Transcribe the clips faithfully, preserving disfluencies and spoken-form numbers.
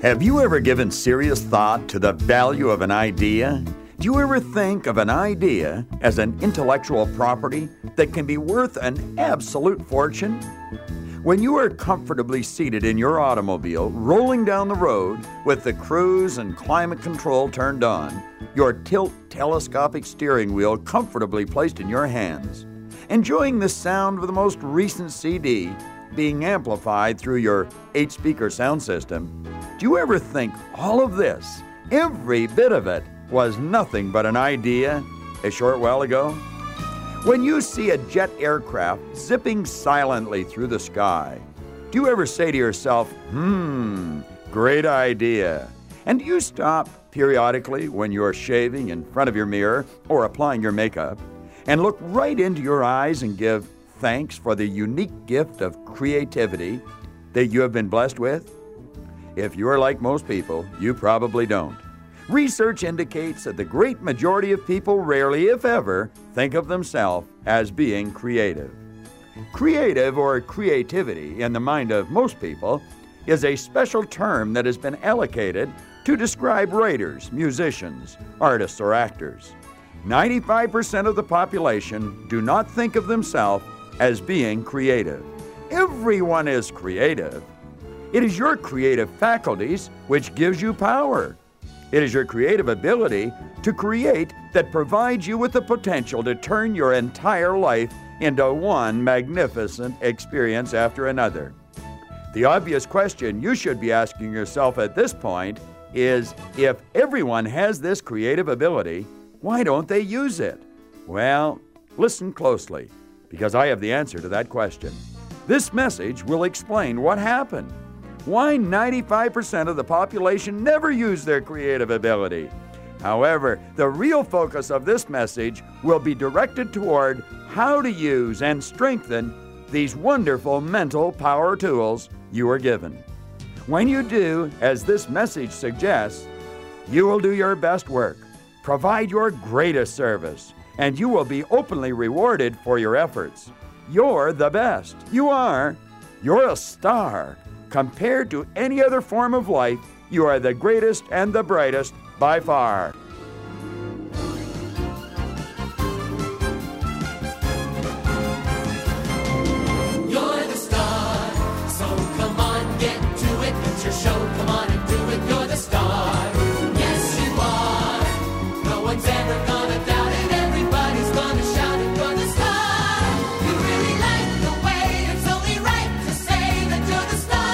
Have you ever given serious thought to the value of an idea? Do you ever think of an idea as an intellectual property that can be worth an absolute fortune? When you are comfortably seated in your automobile, rolling down the road with the cruise and climate control turned on, your tilt telescopic steering wheel comfortably placed in your hands, enjoying the sound of the most recent C D being amplified through your eight-speaker sound system, do you ever think all of this, every bit of it, was nothing but an idea a short while ago? When you see a jet aircraft zipping silently through the sky, do you ever say to yourself, hmm, great idea? And do you stop periodically when you're shaving in front of your mirror or applying your makeup and look right into your eyes and give thanks for the unique gift of creativity that you have been blessed with? If you're like most people, you probably don't. Research indicates that the great majority of people rarely, if ever, think of themselves as being creative. Creative or creativity, in the mind of most people, is a special term that has been allocated to describe writers, musicians, artists, or actors. ninety-five percent of the population do not think of themselves as being creative. Everyone is creative. It is your creative faculties which gives you power. It is your creative ability to create that provides you with the potential to turn your entire life into one magnificent experience after another. The obvious question you should be asking yourself at this point is, if everyone has this creative ability, why don't they use it? Well, listen closely, because I have the answer to that question. This message will explain what happened. Why ninety-five percent of the population never use their creative ability. However, the real focus of this message will be directed toward how to use and strengthen these wonderful mental power tools you are given. When you do as this message suggests, you will do your best work, provide your greatest service, and you will be openly rewarded for your efforts. You're the best. You are. You're a star. Compared to any other form of life, you are the greatest and the brightest by far. You're the star, so come on, get to it. It's your show, come on and do it. You're the star. Yes, you are. No one's ever gonna doubt it. Everybody's gonna shout it. You're the star. You really like the way it's only right to say that you're the star.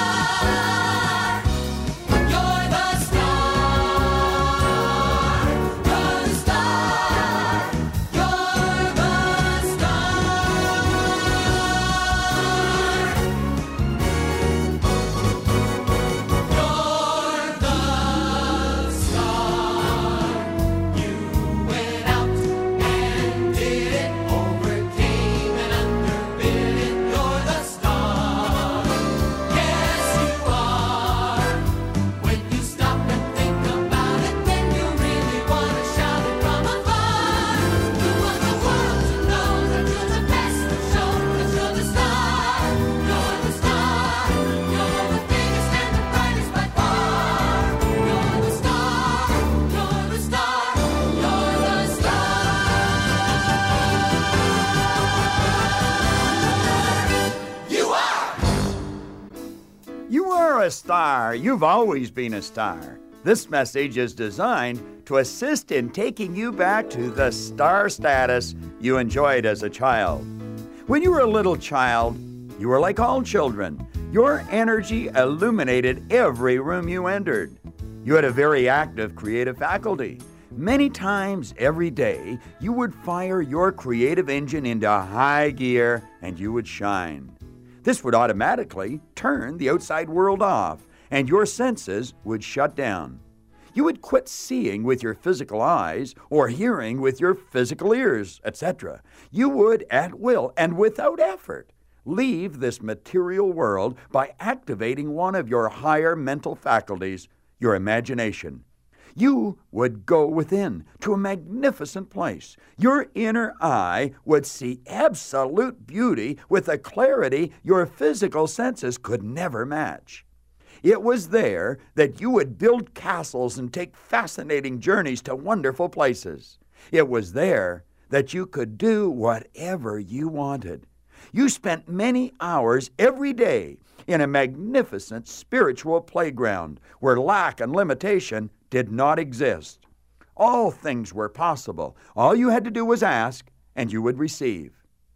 A star. You've always been a star. This message is designed to assist in taking you back to the star status you enjoyed as a child. When you were a little child, you were like all children. Your energy illuminated every room you entered. You had a very active creative faculty. Many times every day, you would fire your creative engine into high gear and you would shine. This would automatically turn the outside world off, and your senses would shut down. You would quit seeing with your physical eyes or hearing with your physical ears, et cetera. You would, at will and without effort, leave this material world by activating one of your higher mental faculties, your imagination. You would go within to a magnificent place. Your inner eye would see absolute beauty with a clarity your physical senses could never match. It was there that you would build castles and take fascinating journeys to wonderful places. It was there that you could do whatever you wanted. You spent many hours every day in a magnificent spiritual playground where lack and limitation did not exist. All things were possible. All you had to do was ask, and you would receive.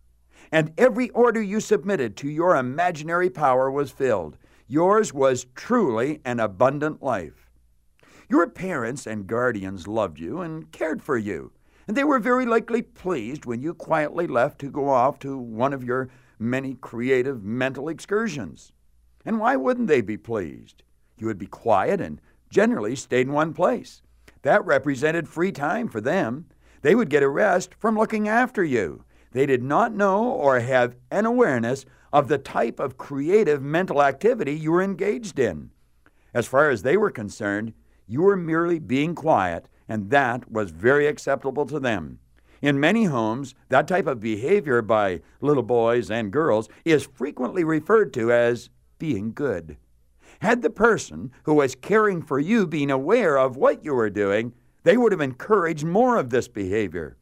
And every order you submitted to your imaginary power was filled. Yours was truly an abundant life. Your parents and guardians loved you and cared for you, and they were very likely pleased when you quietly left to go off to one of your many creative mental excursions. And why wouldn't they be pleased? You would be quiet and generally stayed in one place. That represented free time for them. They would get a rest from looking after you. They did not know or have an awareness of the type of creative mental activity you were engaged in. As far as they were concerned, you were merely being quiet, and that was very acceptable to them. In many homes, that type of behavior by little boys and girls is frequently referred to as being good. Had the person who was caring for you been aware of what you were doing, they would have encouraged more of this behavior.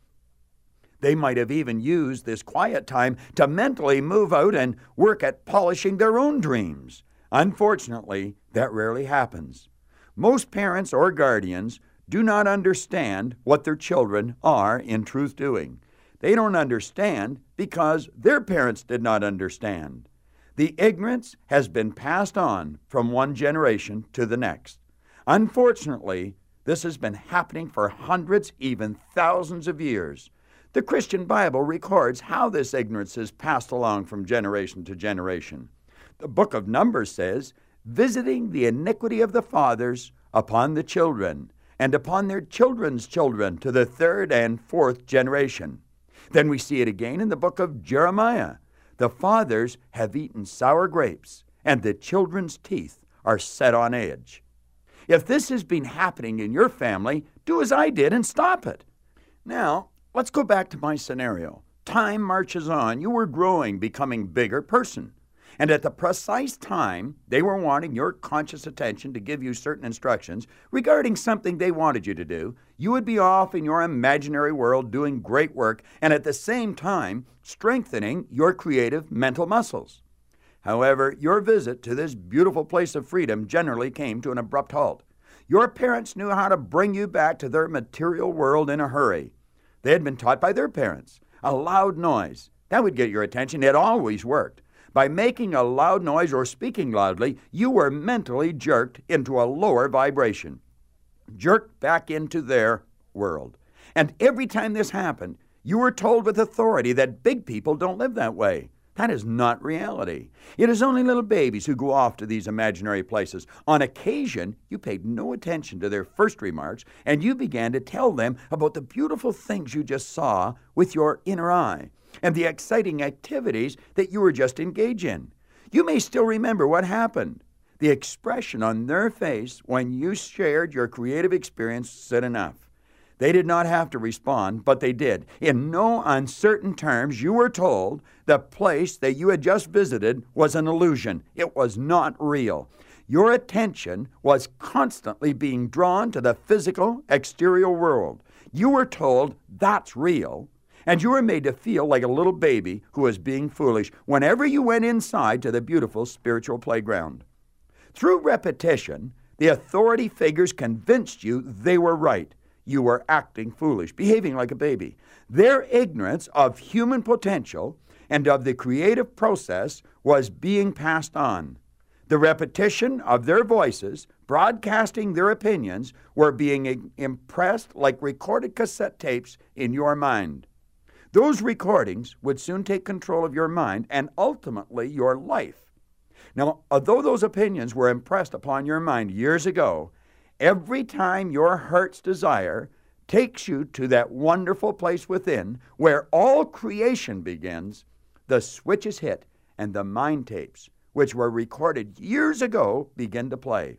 They might have even used this quiet time to mentally move out and work at polishing their own dreams. Unfortunately, that rarely happens. Most parents or guardians do not understand what their children are in truth doing. They don't understand because their parents did not understand. The ignorance has been passed on from one generation to the next. Unfortunately, this has been happening for hundreds, even thousands of years. The Christian Bible records how this ignorance is passed along from generation to generation. The book of Numbers says, visiting the iniquity of the fathers upon the children, and upon their children's children to the third and fourth generation. Then we see it again in the book of Jeremiah. The fathers have eaten sour grapes, and the children's teeth are set on edge. If this has been happening in your family, do as I did and stop it. Now, let's go back to my scenario. Time marches on. You were growing, becoming bigger person. And at the precise time, they were wanting your conscious attention to give you certain instructions regarding something they wanted you to do. You would be off in your imaginary world doing great work and at the same time strengthening your creative mental muscles. However, your visit to this beautiful place of freedom generally came to an abrupt halt. Your parents knew how to bring you back to their material world in a hurry. They had been taught by their parents. A loud noise, that would get your attention. It always worked. By making a loud noise or speaking loudly, you were mentally jerked into a lower vibration, jerked back into their world. And every time this happened, you were told with authority that big people don't live that way. That is not reality. It is only little babies who go off to these imaginary places. On occasion, you paid no attention to their first remarks, and you began to tell them about the beautiful things you just saw with your inner eye, and the exciting activities that you were just engaged in. You may still remember what happened. The expression on their face when you shared your creative experience said enough. They did not have to respond, but they did. In no uncertain terms, you were told the place that you had just visited was an illusion. It was not real. Your attention was constantly being drawn to the physical, exterior world. You were told that's real, and you were made to feel like a little baby who was being foolish whenever you went inside to the beautiful spiritual playground. Through repetition, the authority figures convinced you they were right. You were acting foolish, behaving like a baby. Their ignorance of human potential and of the creative process was being passed on. The repetition of their voices, broadcasting their opinions, were being impressed like recorded cassette tapes in your mind. Those recordings would soon take control of your mind and ultimately your life. Now, although those opinions were impressed upon your mind years ago, every time your heart's desire takes you to that wonderful place within where all creation begins, the switch is hit and the mind tapes, which were recorded years ago, begin to play.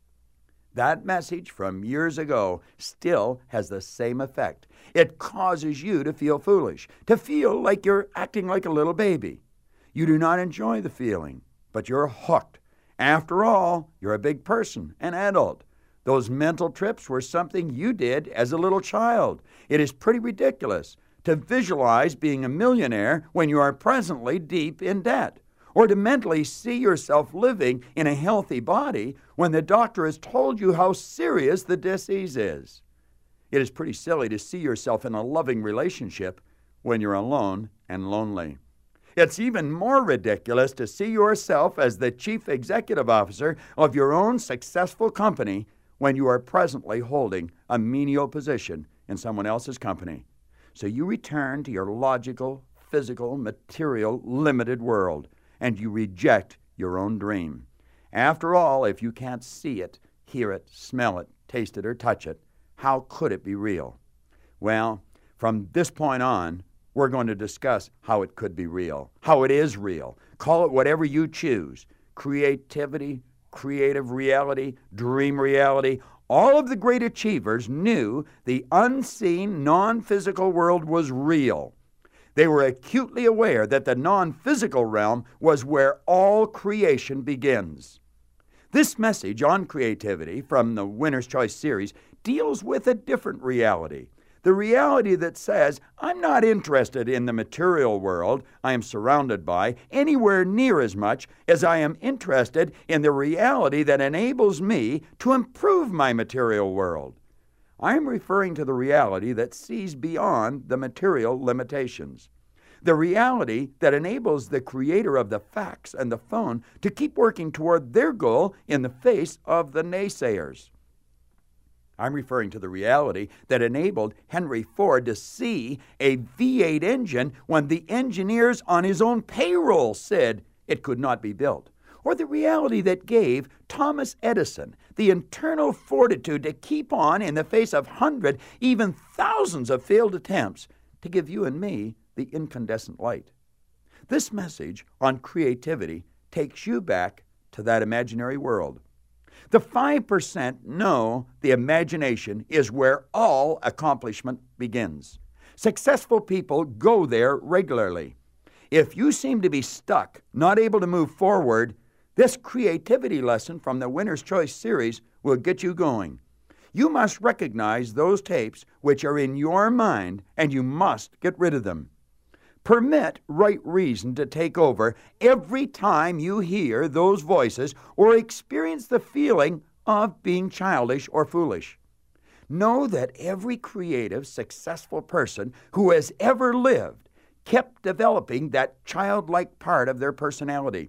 That message from years ago still has the same effect. It causes you to feel foolish, to feel like you're acting like a little baby. You do not enjoy the feeling, but you're hooked, After all, you're a big person, an adult. Those mental trips were something you did as a little child. It is pretty ridiculous to visualize being a millionaire when you are presently deep in debt, or to mentally see yourself living in a healthy body when the doctor has told you how serious the disease is. It is pretty silly to see yourself in a loving relationship when you're alone and lonely. It's even more ridiculous to see yourself as the chief executive officer of your own successful company when you are presently holding a menial position in someone else's company. So you return to your logical, physical, material, limited world, and you reject your own dream. After all, if you can't see it, hear it, smell it, taste it, or touch it, how could it be real? Well, from this point on, we're going to discuss how it could be real, how it is real. Call it whatever you choose. Creativity, creative reality, dream reality. All of the great achievers knew the unseen, non-physical world was real. They were acutely aware that the non-physical realm was where all creation begins. This message on creativity from the Winner's Choice series deals with a different reality. The reality that says, I'm not interested in the material world I am surrounded by anywhere near as much as I am interested in the reality that enables me to improve my material world. I am referring to the reality that sees beyond the material limitations. The reality that enables the creator of the fax and the phone to keep working toward their goal in the face of the naysayers. I'm referring to the reality that enabled Henry Ford to see a V eight engine when the engineers on his own payroll said it could not be built. Or the reality that gave Thomas Edison the internal fortitude to keep on in the face of hundreds, even thousands of failed attempts to give you and me the incandescent light. This message on creativity takes you back to that imaginary world. The five percent know the imagination is where all accomplishment begins. Successful people go there regularly. If you seem to be stuck, not able to move forward, this creativity lesson from the Winner's Choice series will get you going. You must recognize those tapes which are in your mind, and you must get rid of them. Permit right reason to take over every time you hear those voices or experience the feeling of being childish or foolish. Know that every creative, successful person who has ever lived kept developing that childlike part of their personality.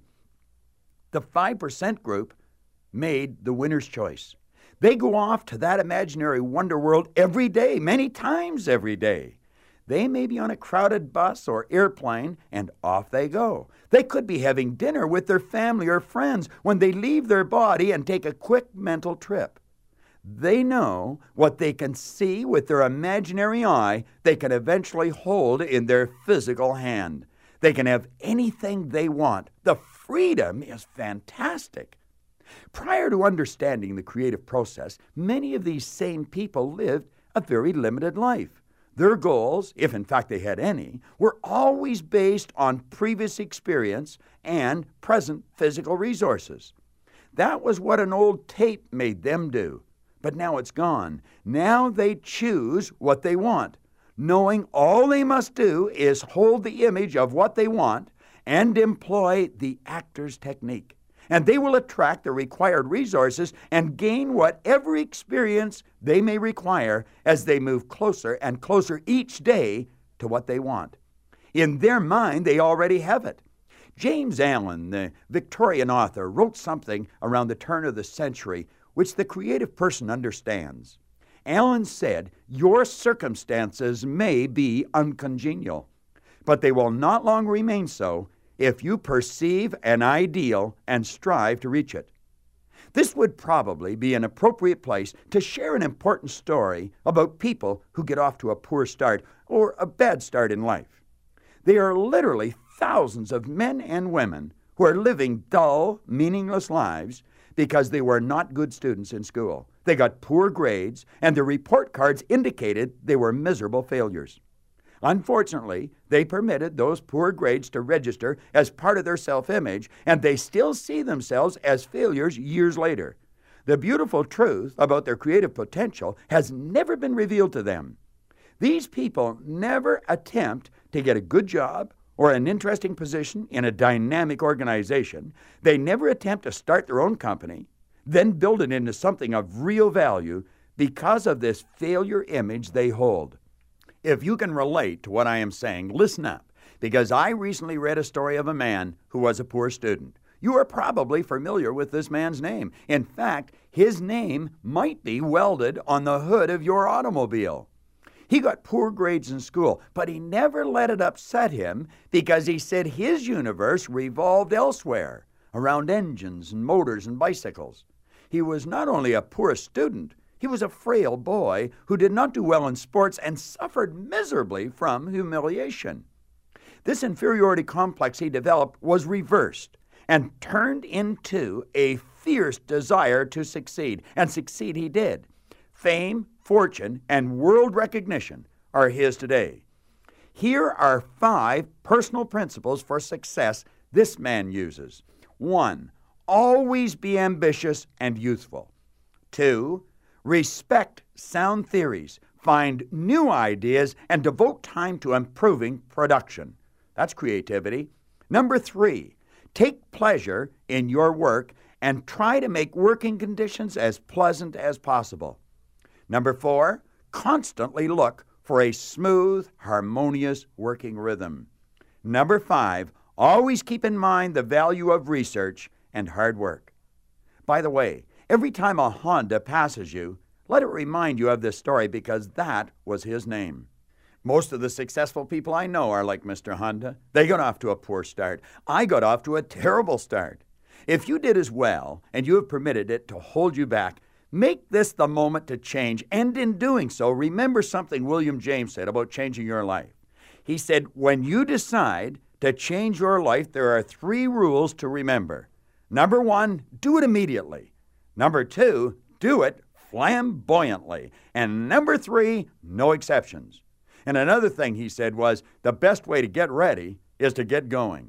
The five percent group made the winner's choice. They go off to that imaginary wonder world every day, many times every day. They may be on a crowded bus or airplane, and off they go. They could be having dinner with their family or friends when they leave their body and take a quick mental trip. They know what they can see with their imaginary eye, they can eventually hold in their physical hand. They can have anything they want. The freedom is fantastic. Prior to understanding the creative process, many of these same people lived a very limited life. Their goals, if in fact they had any, were always based on previous experience and present physical resources. That was what an old tape made them do. But now it's gone. Now they choose what they want, knowing all they must do is hold the image of what they want and employ the actor's technique. And they will attract the required resources and gain whatever experience they may require as they move closer and closer each day to what they want. In their mind, they already have it. James Allen, the Victorian author, wrote something around the turn of the century which the creative person understands. Allen said, "Your circumstances may be uncongenial, but they will not long remain so if you perceive an ideal and strive to reach it." This would probably be an appropriate place to share an important story about people who get off to a poor start or a bad start in life. There are literally thousands of men and women who are living dull, meaningless lives because they were not good students in school. They got poor grades, and their report cards indicated they were miserable failures. Unfortunately, they permitted those poor grades to register as part of their self-image, and they still see themselves as failures years later. The beautiful truth about their creative potential has never been revealed to them. These people never attempt to get a good job or an interesting position in a dynamic organization. They never attempt to start their own company, then build it into something of real value because of this failure image they hold. If you can relate to what I am saying, listen up, because I recently read a story of a man who was a poor student. You are probably familiar with this man's name. In fact, his name might be welded on the hood of your automobile. He got poor grades in school, but he never let it upset him because he said his universe revolved elsewhere, around engines and motors and bicycles. He was not only a poor student, he was a frail boy who did not do well in sports and suffered miserably from humiliation. This inferiority complex he developed was reversed and turned into a fierce desire to succeed, and succeed he did. Fame, fortune, and world recognition are his today. Here are five personal principles for success this man uses. One, always be ambitious and youthful. Two, respect sound theories, find new ideas, and devote time to improving production. That's creativity. Number three, take pleasure in your work and try to make working conditions as pleasant as possible. Number four, constantly look for a smooth, harmonious working rhythm. Number five, always keep in mind the value of research and hard work. By the way, every time a Honda passes you, let it remind you of this story because that was his name. Most of the successful people I know are like Mister Honda. They got off to a poor start. I got off to a terrible start. If you did as well and you have permitted it to hold you back, make this the moment to change. And in doing so, remember something William James said about changing your life. He said, when you decide to change your life, there are three rules to remember. Number one, do it immediately. Number two, do it flamboyantly. And number three, no exceptions. And another thing he said was, the best way to get ready is to get going.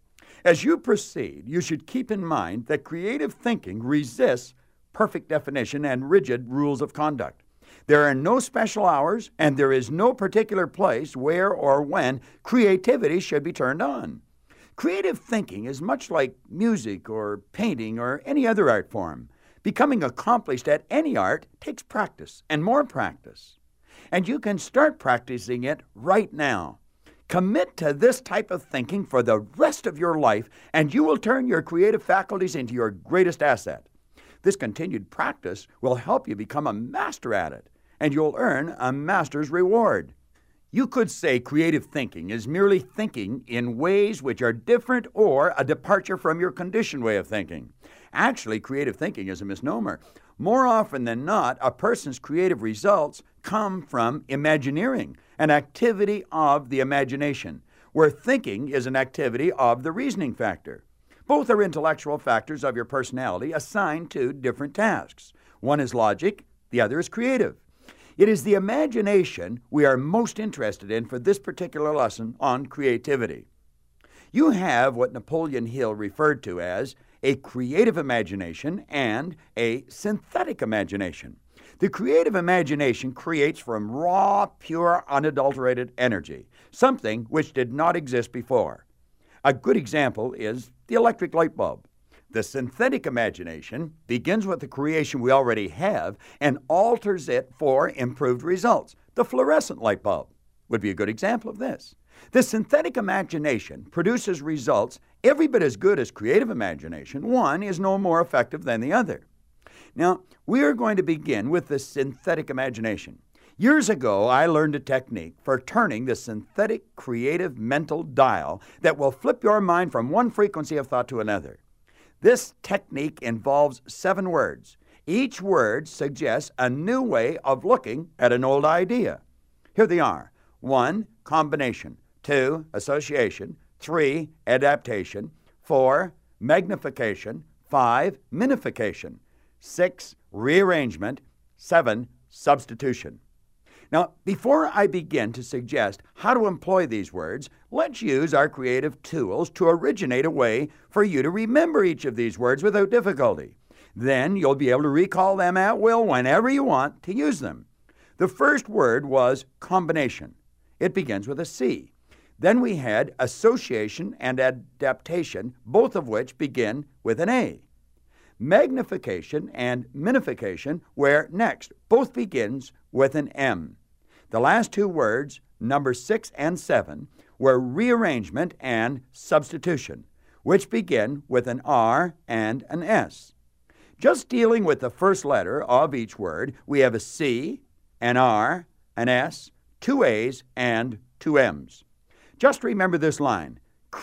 As you proceed, you should keep in mind that creative thinking resists perfect definition and rigid rules of conduct. There are no special hours, and there is no particular place where or when creativity should be turned on. Creative thinking is much like music or painting or any other art form. Becoming accomplished at any art takes practice and more practice. And you can start practicing it right now. Commit to this type of thinking for the rest of your life, and you will turn your creative faculties into your greatest asset. This continued practice will help you become a master at it, and you'll earn a master's reward. You could say creative thinking is merely thinking in ways which are different or a departure from your conditioned way of thinking. Actually, creative thinking is a misnomer. More often than not, a person's creative results come from imagineering, an activity of the imagination, where thinking is an activity of the reasoning factor. Both are intellectual factors of your personality assigned to different tasks. One is logic, the other is creative. It is the imagination we are most interested in for this particular lesson on creativity. You have what Napoleon Hill referred to as a creative imagination and a synthetic imagination. The creative imagination creates from raw, pure, unadulterated energy, something which did not exist before. A good example is the electric light bulb. The synthetic imagination begins with the creation we already have and alters it for improved results. The fluorescent light bulb would be a good example of this. The synthetic imagination produces results every bit as good as creative imagination. One is no more effective than the other. Now, we are going to begin with the synthetic imagination. Years ago, I learned a technique for turning the synthetic creative mental dial that will flip your mind from one frequency of thought to another. This technique involves seven words. Each word suggests a new way of looking at an old idea. Here they are. One, combination. Two, association. Three, adaptation. Four, magnification. Five, minification. Six, rearrangement. Seven, substitution. Now, before I begin to suggest how to employ these words, let's use our creative tools to originate a way for you to remember each of these words without difficulty. Then you'll be able to recall them at will whenever you want to use them. The first word was combination. It begins with a C. Then we had association and adaptation, both of which begin with an A. Magnification and minification were next. Both begins with an M. The last two words, number six and seven, were rearrangement and substitution, which begin with an R and an S. Just dealing with the first letter of each word, we have a C, an R, an S, two A's, and two M's. Just remember this line: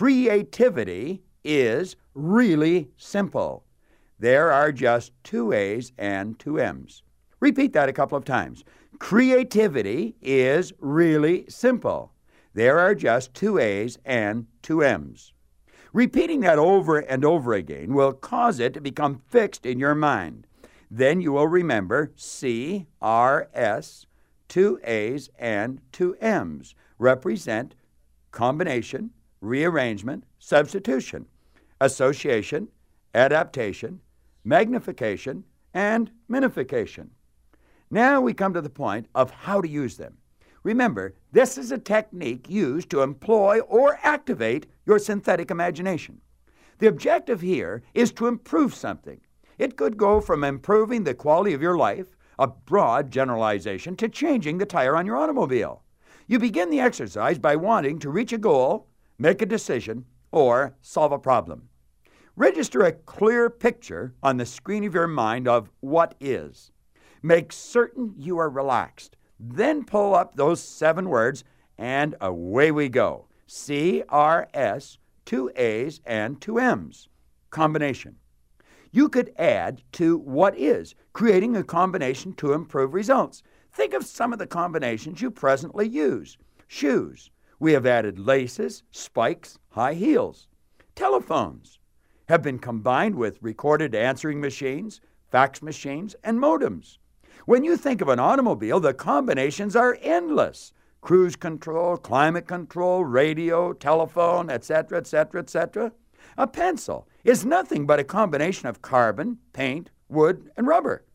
creativity is really simple. There are just two A's and two M's. Repeat that a couple of times. Creativity is really simple. There are just two A's and two M's. Repeating that over and over again will cause it to become fixed in your mind. Then you will remember C, R, S, two A's, and two M's represent combination, rearrangement, substitution, association, adaptation, magnification, and minification. Now we come to the point of how to use them. Remember, this is a technique used to employ or activate your synthetic imagination. The objective here is to improve something. It could go from improving the quality of your life, a broad generalization, to changing the tire on your automobile. You begin the exercise by wanting to reach a goal, make a decision, or solve a problem. Register a clear picture on the screen of your mind of what is. Make certain you are relaxed. Then pull up those seven words, and away we go. C, R, S, two A's, and two M's. Combination. You could add to what is, creating a combination to improve results. Think of some of the combinations you presently use. Shoes. We have added laces, spikes, high heels. Telephones have been combined with recorded answering machines, fax machines, and modems. When you think of an automobile, the combinations are endless. Cruise control, climate control, radio, telephone, et cetera, et cetera, et cetera. A pencil is nothing but a combination of carbon, paint, wood, and rubber.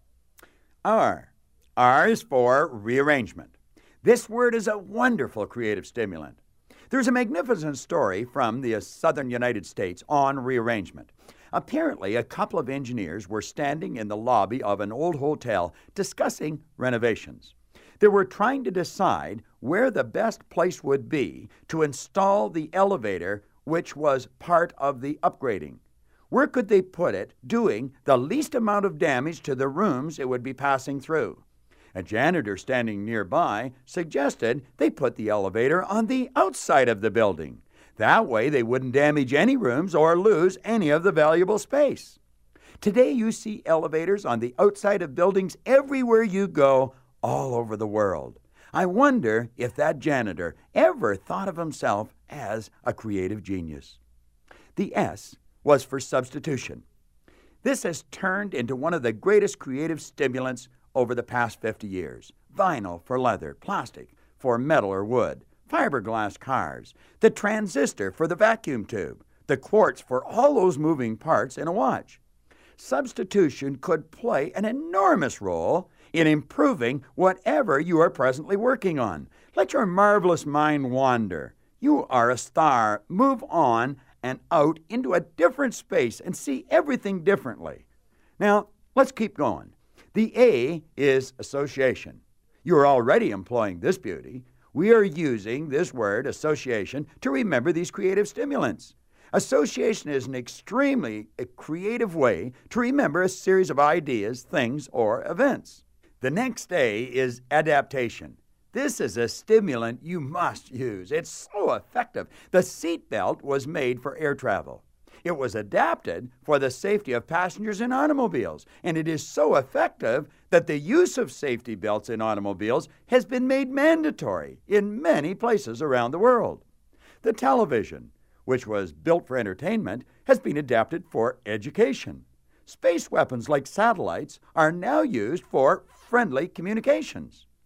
R. R is for rearrangement. This word is a wonderful creative stimulant. There's a magnificent story from the southern United States on rearrangement. Apparently, a couple of engineers were standing in the lobby of an old hotel discussing renovations. They were trying to decide where the best place would be to install the elevator, which was part of the upgrading. Where could they put it, doing the least amount of damage to the rooms it would be passing through? A janitor standing nearby suggested they put the elevator on the outside of the building. That way they wouldn't damage any rooms or lose any of the valuable space. Today you see elevators on the outside of buildings everywhere you go, all over the world. I wonder if that janitor ever thought of himself as a creative genius. The S was for substitution. This has turned into one of the greatest creative stimulants over the past fifty years. Vinyl for leather, plastic for metal or wood, fiberglass cars, the transistor for the vacuum tube, the quartz for all those moving parts in a watch. Substitution could play an enormous role in improving whatever you are presently working on. Let your marvelous mind wander. You are a star. Move on and out into a different space and see everything differently. Now, let's keep going. The A is association. You are already employing this beauty. We are using this word, association, to remember these creative stimulants. Association is an extremely creative way to remember a series of ideas, things, or events. The next A is adaptation. This is a stimulant you must use. It's so effective. The seatbelt was made for air travel. It was adapted for the safety of passengers in automobiles, and it is so effective that the use of safety belts in automobiles has been made mandatory in many places around the world. The television, which was built for entertainment, has been adapted for education. Space weapons like satellites are now used for friendly communications.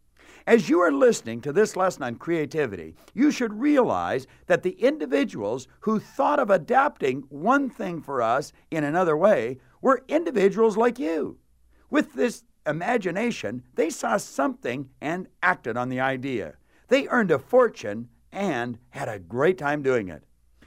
As you are listening to this lesson on creativity, you should realize that the individuals who thought of adapting one thing for us in another way were individuals like you. With this imagination, they saw something and acted on the idea. They earned a fortune and had a great time doing it.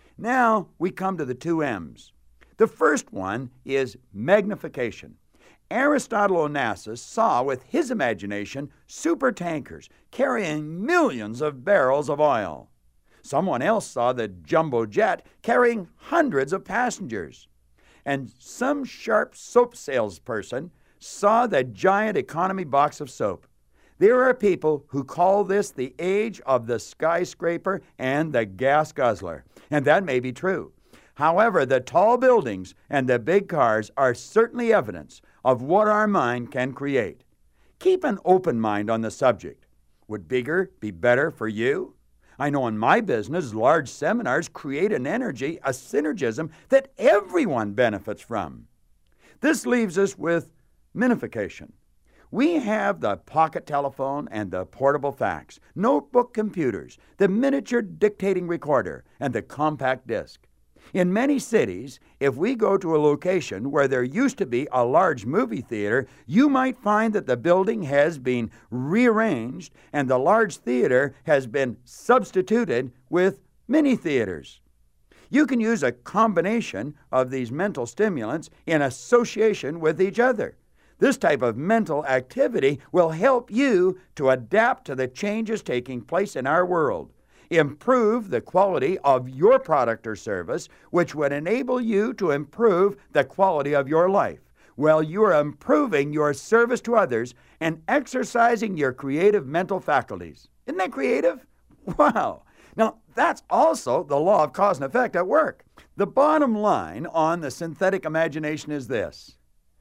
Now we come to the two M's. The first one is magnification. Aristotle Onassis saw with his imagination super tankers carrying millions of barrels of oil. Someone else saw the jumbo jet carrying hundreds of passengers. And some sharp soap salesperson saw the giant economy box of soap. There are people who call this the age of the skyscraper and the gas guzzler, and that may be true. However, the tall buildings and the big cars are certainly evidence of what our mind can create. Keep an open mind on the subject. Would bigger be better for you? I know in my business, large seminars create an energy, a synergism that everyone benefits from. This leaves us with minification. We have the pocket telephone and the portable fax, notebook computers, the miniature dictating recorder, and the compact disc. In many cities, if we go to a location where there used to be a large movie theater, you might find that the building has been rearranged and the large theater has been substituted with mini theaters. You can use a combination of these mental stimulants in association with each other. This type of mental activity will help you to adapt to the changes taking place in our world. Improve the quality of your product or service, which would enable you to improve the quality of your life, while you are improving your service to others and exercising your creative mental faculties. Isn't that creative? Wow! Now, that's also the law of cause and effect at work. The bottom line on the synthetic imagination is this: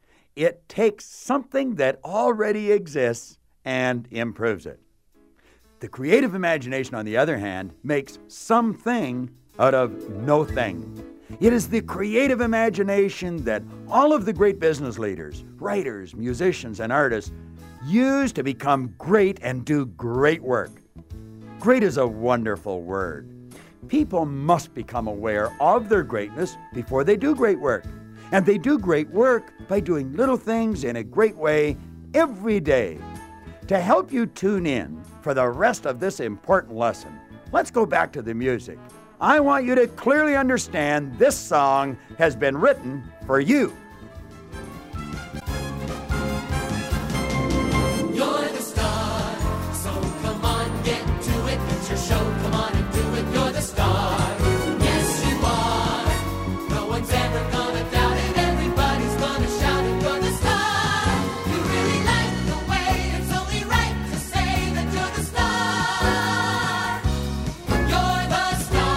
it takes something that already exists and improves it. The creative imagination, on the other hand, makes something out of no thing. It is the creative imagination that all of the great business leaders, writers, musicians, and artists use to become great and do great work. Great is a wonderful word. People must become aware of their greatness before they do great work. And they do great work by doing little things in a great way every day. To help you tune in for the rest of this important lesson, let's go back to the music. I want you to clearly understand this song has been written for you. You're the star, so come on, get to it. It's your show, come on and do it. You're the star. Yes, you are. No one's ever gonna doubt it. Everybody's gonna shout it. You're the star. You really like the way it's only right to say that you're the star. You're the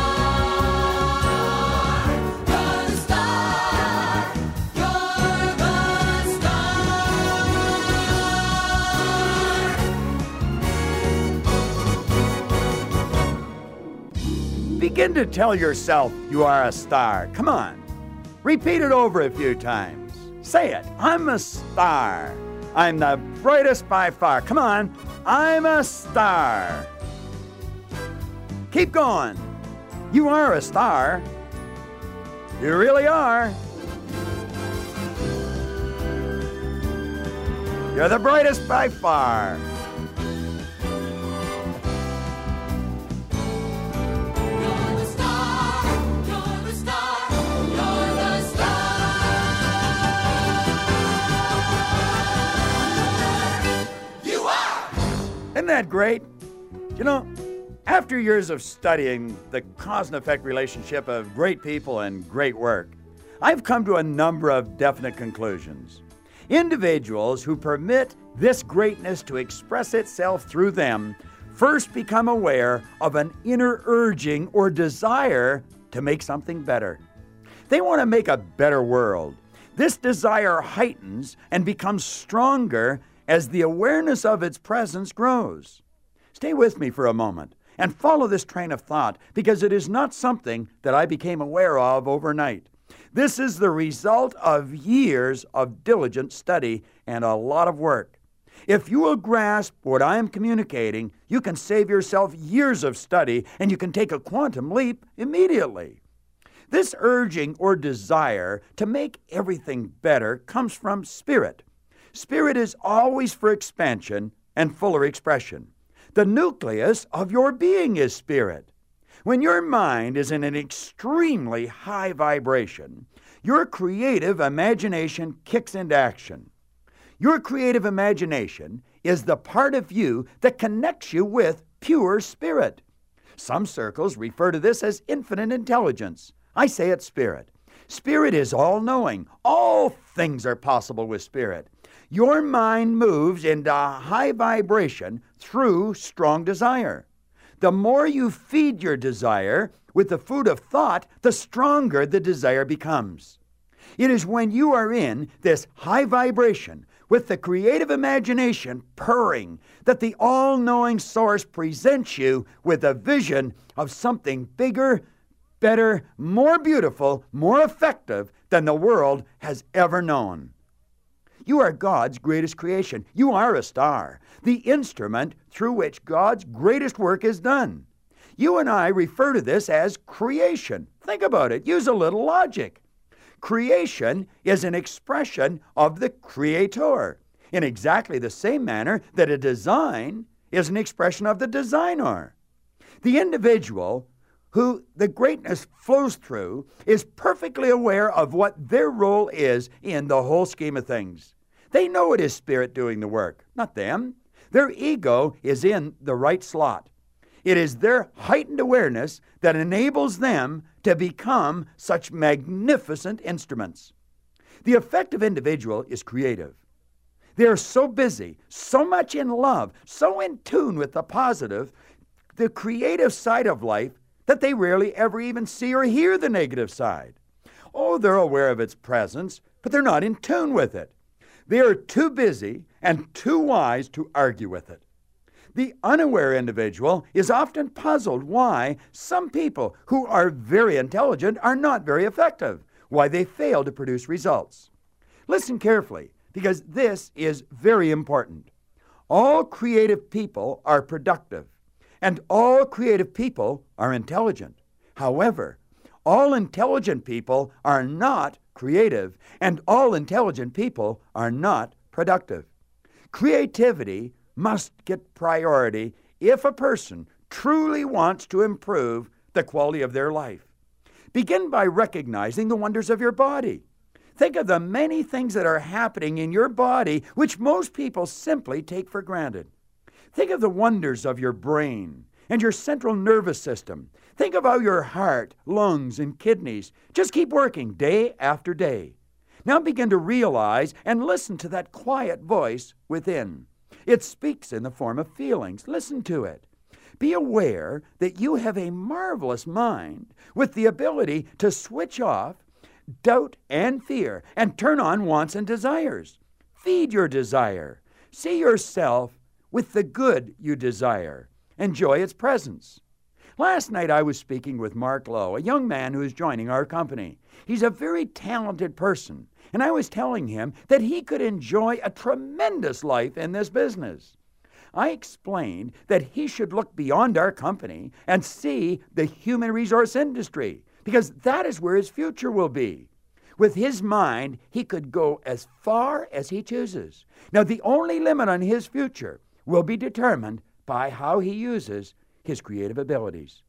star. You're the star. You're the star. Begin to tell yourself you are a star. Come on. Repeat it over a few times. Say it. I'm a star. I'm the brightest by far. Come on. I'm a star. Keep going. You are a star. You really are. You're the brightest by far. You're the star. You're the star. You're the star. You are. Isn't that great? You know, after years of studying the cause and effect relationship of great people and great work, I've come to a number of definite conclusions. Individuals who permit this greatness to express itself through them first become aware of an inner urging or desire to make something better. They want to make a better world. This desire heightens and becomes stronger as the awareness of its presence grows. Stay with me for a moment and follow this train of thought, because it is not something that I became aware of overnight. This is the result of years of diligent study and a lot of work. If you will grasp what I am communicating, you can save yourself years of study and you can take a quantum leap immediately. This urging or desire to make everything better comes from spirit. Spirit is always for expansion and fuller expression. The nucleus of your being is spirit. When your mind is in an extremely high vibration, your creative imagination kicks into action. Your creative imagination is the part of you that connects you with pure spirit. Some circles refer to this as infinite intelligence. I say it's spirit. Spirit is all-knowing. All things are possible with spirit. Your mind moves into high vibration through strong desire. The more you feed your desire with the food of thought, the stronger the desire becomes. It is when you are in this high vibration with the creative imagination purring that the all-knowing source presents you with a vision of something bigger, better, more beautiful, more effective than the world has ever known. You are God's greatest creation. You are a star, the instrument through which God's greatest work is done. You and I refer to this as creation. Think about it. Use a little logic. Creation is an expression of the Creator in exactly the same manner that a design is an expression of the designer. The individual who the greatness flows through is perfectly aware of what their role is in the whole scheme of things. They know it is spirit doing the work, not them. Their ego is in the right slot. It is their heightened awareness that enables them to become such magnificent instruments. The effective individual is creative. They are so busy, so much in love, so in tune with the positive, the creative side of life, that they rarely ever even see or hear the negative side. Oh, they're aware of its presence, but they're not in tune with it. They are too busy and too wise to argue with it. The unaware individual is often puzzled why some people who are very intelligent are not very effective, why they fail to produce results. Listen carefully, because this is very important. All creative people are productive, and all creative people are intelligent. However, all intelligent people are not creative, and all intelligent people are not productive. Creativity must get priority if a person truly wants to improve the quality of their life. Begin by recognizing the wonders of your body. Think of the many things that are happening in your body which most people simply take for granted. Think of the wonders of your brain and your central nervous system. Think of how your heart, lungs, and kidneys just keep working day after day. Now begin to realize and listen to that quiet voice within. It speaks in the form of feelings. Listen to it. Be aware that you have a marvelous mind with the ability to switch off doubt and fear and turn on wants and desires. Feed your desire. See yourself with the good you desire. Enjoy its presence. Last night I was speaking with Mark Lowe, a young man who is joining our company. He's a very talented person, and I was telling him that he could enjoy a tremendous life in this business. I explained that he should look beyond our company and see the human resource industry, because that is where his future will be. With his mind, he could go as far as he chooses. Now, the only limit on his future will be determined by how he uses his creative abilities.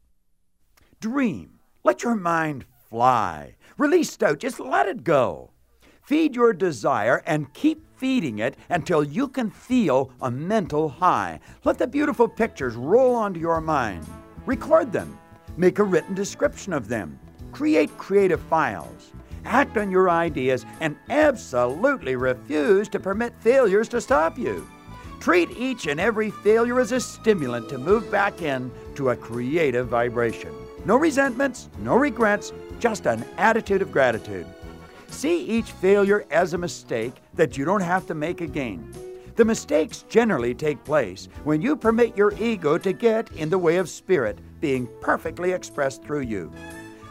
Dream. Let your mind fly. Release doubt. Just let it go. Feed your desire and keep feeding it until you can feel a mental high. Let the beautiful pictures roll onto your mind. Record them. Make a written description of them. Create creative files. Act on your ideas and absolutely refuse to permit failures to stop you. Treat each and every failure as a stimulant to move back in to a creative vibration. No resentments, no regrets, just an attitude of gratitude. See each failure as a mistake that you don't have to make again. The mistakes generally take place when you permit your ego to get in the way of spirit being perfectly expressed through you.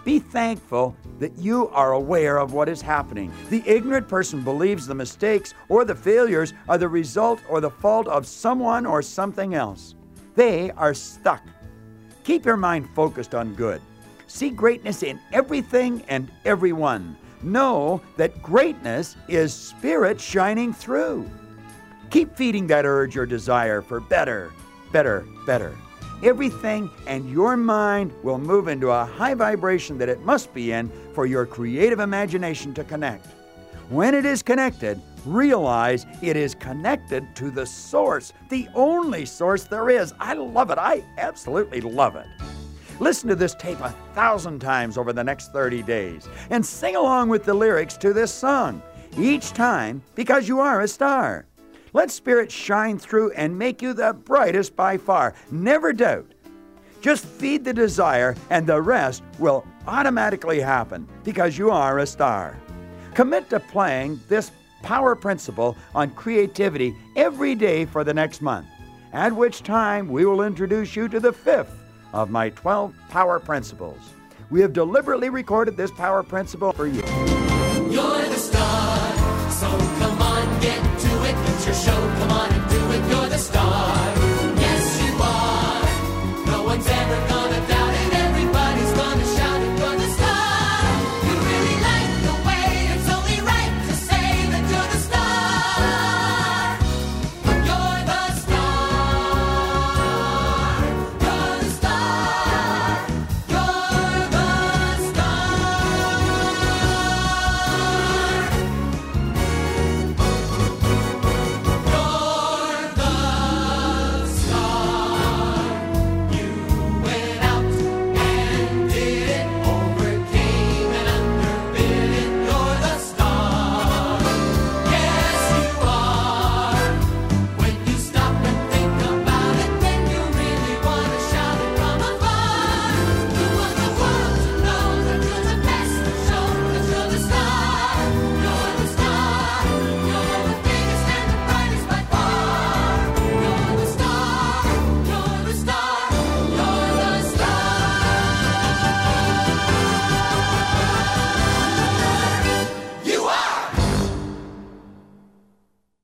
Be thankful that you are aware of what is happening. The ignorant person believes the mistakes or the failures are the result or the fault of someone or something else. They are stuck. Keep your mind focused on good. See greatness in everything and everyone. Know that greatness is Spirit shining through. Keep feeding that urge or desire for better, better, better. Everything and your mind will move into a high vibration that it must be in for your creative imagination to connect. When it is connected, realize it is connected to the source, the only source there is. I love it. I absolutely love it. Listen to this tape a thousand times over the next thirty days and sing along with the lyrics to this song, each time because you are a star. Let Spirit shine through and make you the brightest by far. Never doubt. Just feed the desire and the rest will automatically happen because you are a star. Commit to playing this power principle on creativity every day for the next month, at which time we will introduce you to the fifth of my twelve power principles. We have deliberately recorded this power principle for you. You're the star, so come on, get to it. It's your show, come on and do it. You're the star.